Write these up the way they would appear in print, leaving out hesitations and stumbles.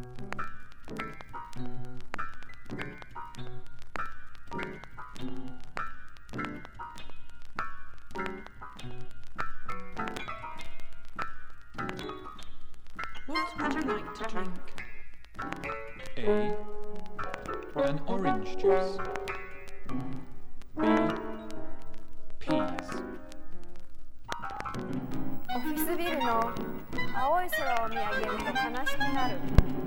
What would you like to drink? A. An orange juice. B. Peas. オフィスビルの青い空を見上げると悲しくなる。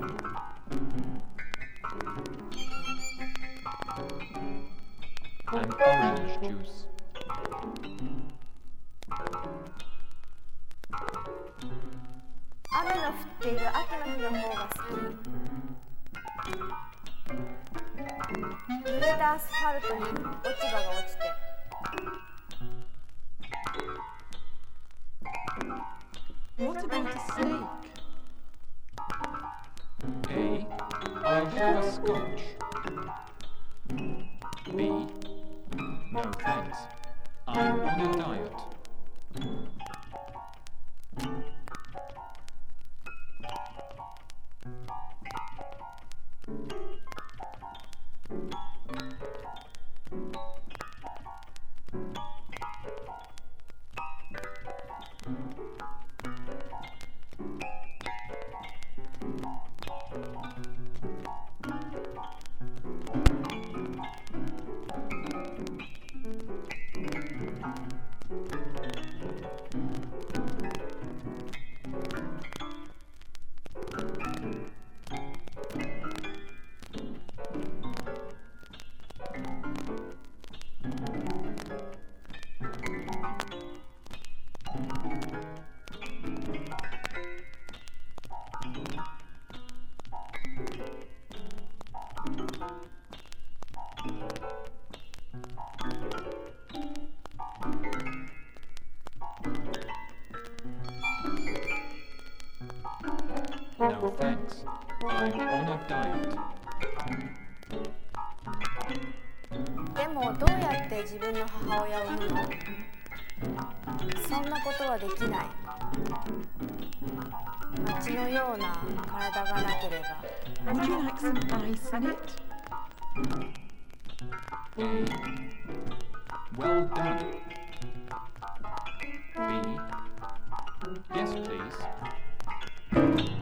An orange juice. 雨の降っている秋の日の方が好き。濡れたアスファルトに落ち葉が落ちて。 What about a steak? A. I'll have a scotch. B. No thanks. I'm on a diet. No thanks. I'm on a diet. でもどうやって自分の母親を産むの？そんなことはできない。町のような体がなければ。 Would you like some ice in it? A. Well done. B. Yes, please.